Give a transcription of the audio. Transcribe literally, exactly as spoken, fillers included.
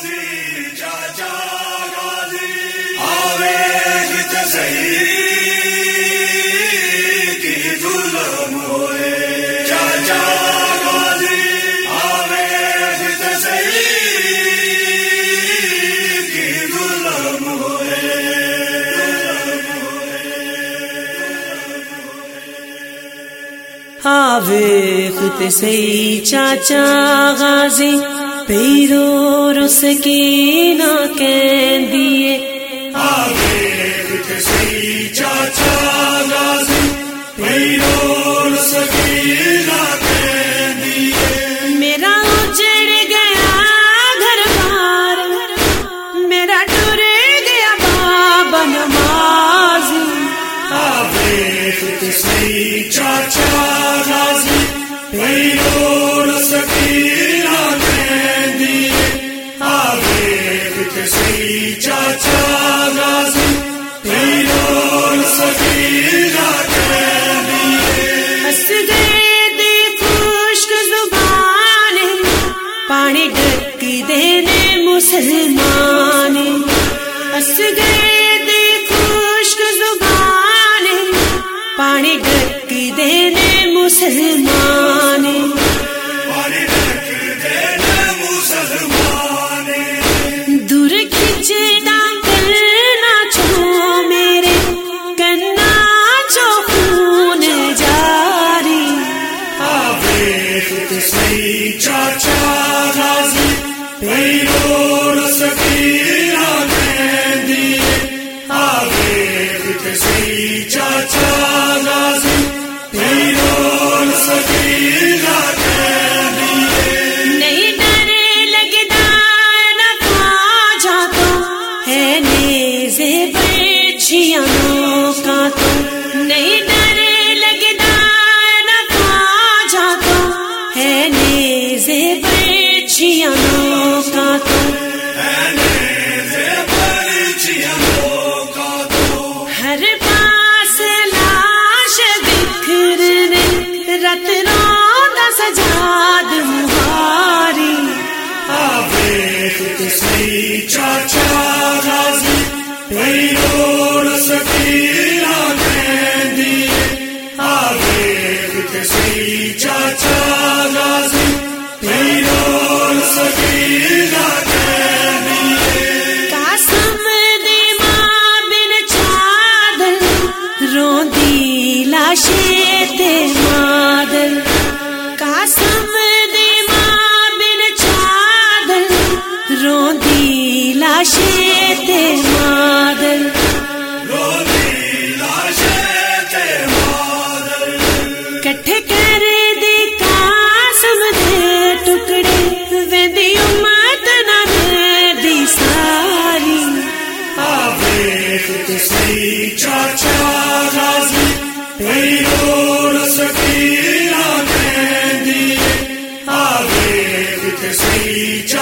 آویخت سی چاچا غازی پیرو رسکینہ کہندیے آویخت سی چاچا غازی پیرو رسکینہ کہندیے میرا اجڑ گیا گھر بار میرا ٹر گیا بابا نمازی آویخت سی چاچا پیرو رسکینہ کہندیے آویخت سی چاچا غازی پیرو رسکینہ کہندیے ہس گئے دی خشک زبان پانی ڈک دینے مسلمان ہس گئے دی خشک زبان پانی ڈک دینے مسلمان پانی ڈک دینے مسلمان دور کھچے ڈانگل نہ چھو میرے کنا چو خون جاری آویخت سی چاچا غازی پیرو رسکینہ کہندیے آویخت سی چاچا غازی پیرو رسکینہ کہندیے نہیں ڈرے لگدا نہ خواجہ تو ہے نیزے برچھیاں کا تو نہیں ڈرے لگدا نہ خواجہ تو ہے نیزے برچھیاں کا تو ہر پاس لاش بکھرنے رت روندہ سجاد مہاری آویخت سی چاچا غازی پیرو رسکینہ کہندیے آویخت سی چاچا غازی پیرو رسکینہ کہندیے قاسم دی ماں بن چادر روندی لاشے تے مادر قاسم دی ماں بن چادر روندی لاشے تے مادر روندی لاشے تے مادر کٹھے کر دے قاسم دے ٹکڑے ویندی امت نہ دی ساری آویخت سی چاچا غازی پیرو رسکینہ کہندیے آویخت سی چاچا